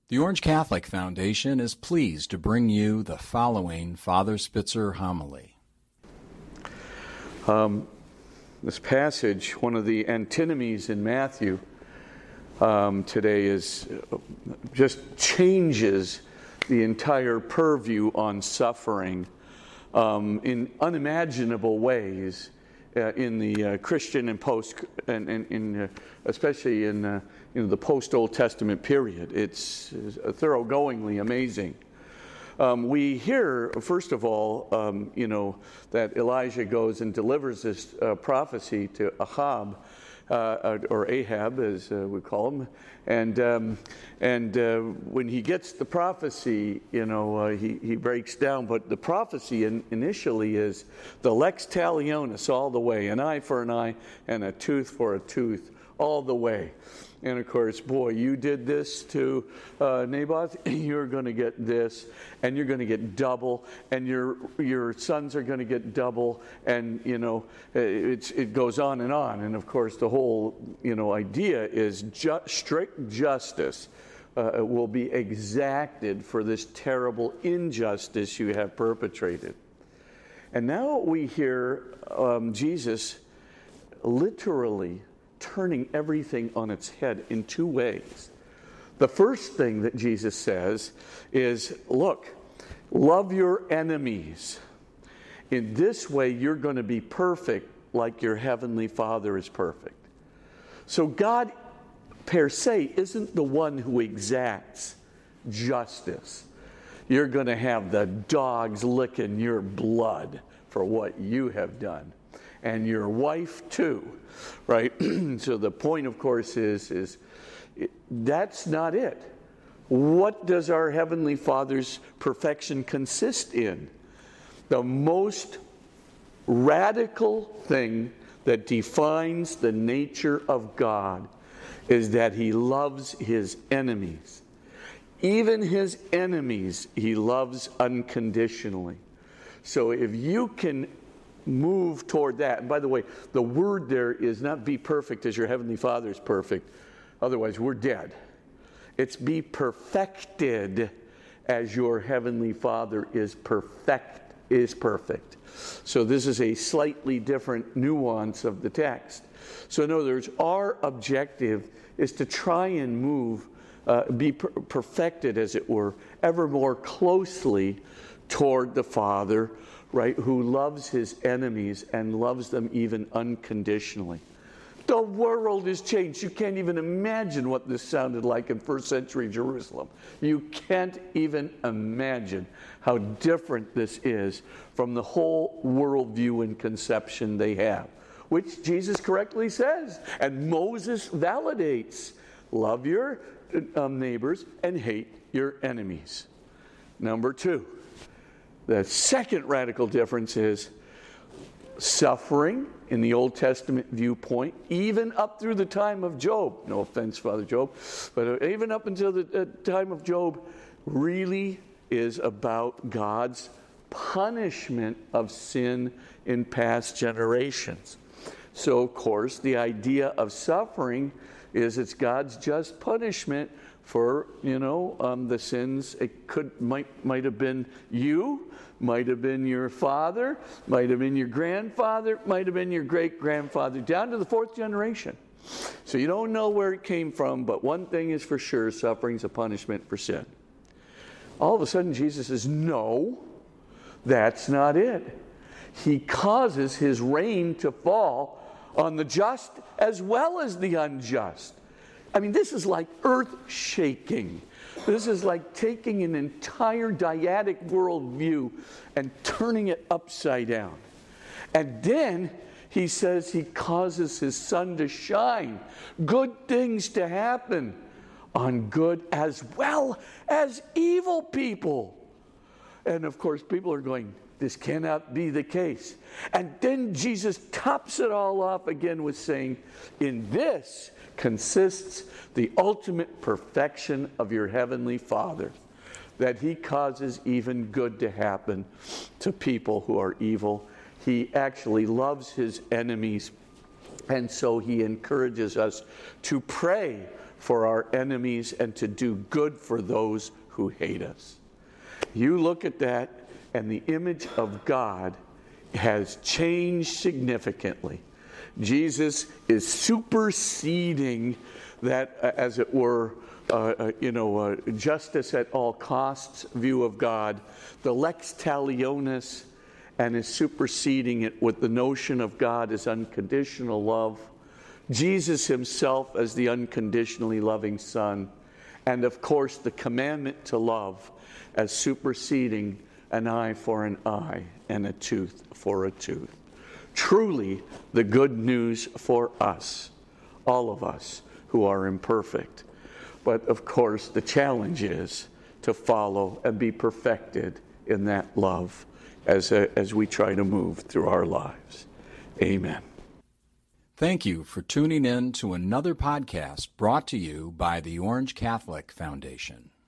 The Orange Catholic Foundation is pleased to bring you the following Father Spitzer homily. This passage, one of the antinomies in Matthew today, is just changes the entire purview on suffering in unimaginable ways in the Christian and especially in the post-Old Testament period. It's thoroughgoingly amazing. We hear, first of all, that Elijah goes and delivers this prophecy to Ahab, or Ahab, as we call him, and when he gets the prophecy, he breaks down. But the prophecy initially is the lex talionis, all the way, an eye for an eye and a tooth for a tooth, all the way. And of course, boy, you did this to Naboth, you're going to get this, and you're going to get double, and your sons are going to get double, and it goes on. And of course, the whole idea is strict justice will be exacted for this terrible injustice you have perpetrated. And now we hear Jesus literally turning everything on its head in two ways. The first thing that Jesus says is, look, love your enemies. In this way, you're going to be perfect like your heavenly Father is perfect. So God, per se, isn't the one who exacts justice. You're going to have the dogs licking your blood for what you have done. And your wife too, right? So the point, of course, is that's not it. What does our Heavenly Father's perfection consist in? The most radical thing that defines the nature of God is that He loves His enemies. Even His enemies He loves unconditionally. So if you can move toward that. And by the way, the word there is not be perfect as your Heavenly Father is perfect. Otherwise, we're dead. It's be perfected as your Heavenly Father is perfect. So this is a slightly different nuance of the text. So in other words, our objective is to try and move, be perfected, as it were, ever more closely toward the Father, right, who loves His enemies and loves them even unconditionally. The world has changed. You can't even imagine what this sounded like in first century Jerusalem. You can't even imagine how different this is from the whole worldview and conception they have, which Jesus correctly says, and Moses validates. Love your neighbors and hate your enemies. Number two, the second radical difference is suffering in the Old Testament viewpoint, even up through the time of Job. No offense, Father Job, but even up until the time of Job really is about God's punishment of sin in past generations. So, of course, the idea of suffering is it's God's just punishment for, the sins. It might have been you, might have been your father, might have been your grandfather, might have been your great-grandfather, down to the fourth generation. So you don't know where it came from, but one thing is for sure, suffering's a punishment for sin. All of a sudden, Jesus says, no, that's not it. He causes His rain to fall on the just as well as the unjust. I mean, this is like earth-shaking. This is like taking an entire dyadic worldview and turning it upside down. And then He says He causes His sun to shine, good things to happen on good as well as evil people. And of course, people are going, this cannot be the case. And then Jesus tops it all off again with saying, in this consists the ultimate perfection of your Heavenly Father, that He causes even good to happen to people who are evil. He actually loves His enemies, and so He encourages us to pray for our enemies and to do good for those who hate us. You look at that, and the image of God has changed significantly. Jesus is superseding that, as it were, justice at all costs view of God, the lex talionis, and is superseding it with the notion of God as unconditional love, Jesus himself as the unconditionally loving Son, and of course the commandment to love as superseding an eye for an eye and a tooth for a tooth. Truly the good news for us, all of us who are imperfect. But of course the challenge is to follow and be perfected in that love as we try to move through our lives. Amen. Thank you for tuning in to another podcast brought to you by the Orange Catholic Foundation.